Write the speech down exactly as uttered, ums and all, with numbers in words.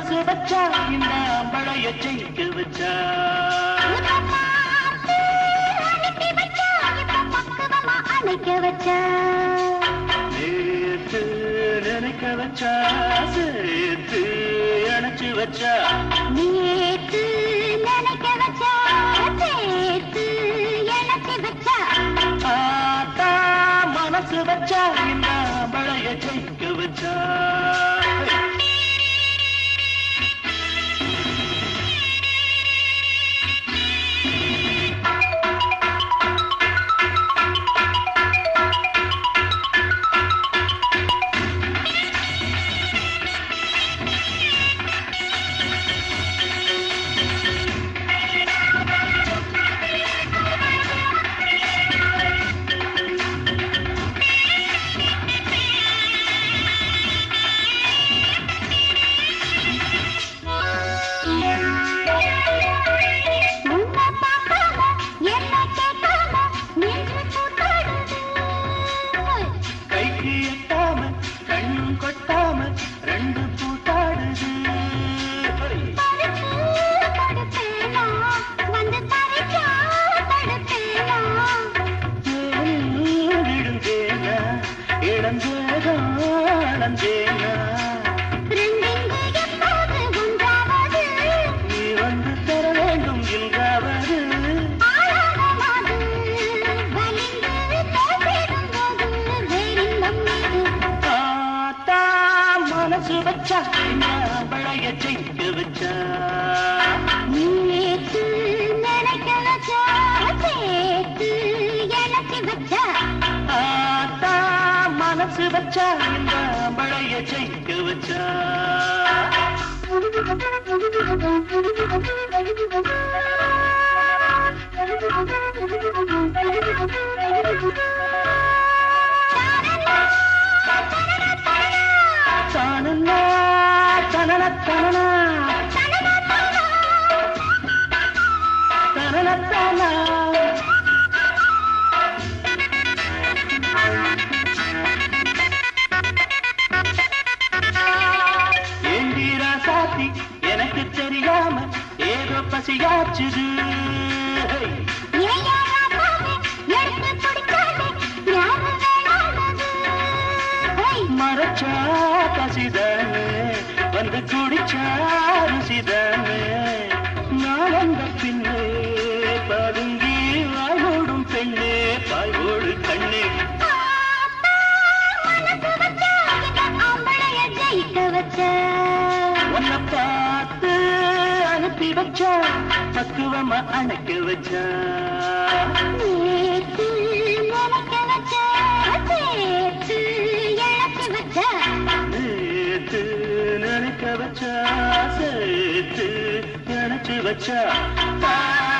மனசு வச்சா இந்த அம்பளைய ஜெயிக்க வச்சா அணைக்க வச்சா நேத்து நினைக்க வச்சா சேர்த்து அணைச்சு வச்சா நேத்து நினைக்க வச்சா சேர்த்து இணைச்சு வச்சா ஆத்தா மனசு வச்சா இந்த அம்பளைய ஜெயிக்க வச்சா நீ வந்து தர வேண்டும் எங்காவது ஆத்தா மனசு வச்சா இந்த அம்பளைய ஜெயிக்க வச்சா நேத்து நினைக்க வச்சா சேர்த்து இணைச்சு வச்சா ஆத்தா மனசு வச்சா இந்த அம்பளைய ஜெயிக்க வச்சா தானனா தனன தனனா தனன தனா ஏந்திரா சாத்தி எனக்கு தெரியாம ஏதோ பசியாச்சுது மறைச்சா பசிதானே வந்து குடிச்சா ருசிதானே நான் வந்த பின்னே பதுங்கி வாயோடும் பெண்ணே பாயோடு கண்ணே உன்னை பார்த்து அனுப்பி வச்சா பக்குவமா அணைக்க வச்சா நேத்து நினைக்க வச்சா சேர்த்து இணைச்சு வச்சா நேத்து நினைக்க வச்சா சேர்த்து நினைச்சு வச்சா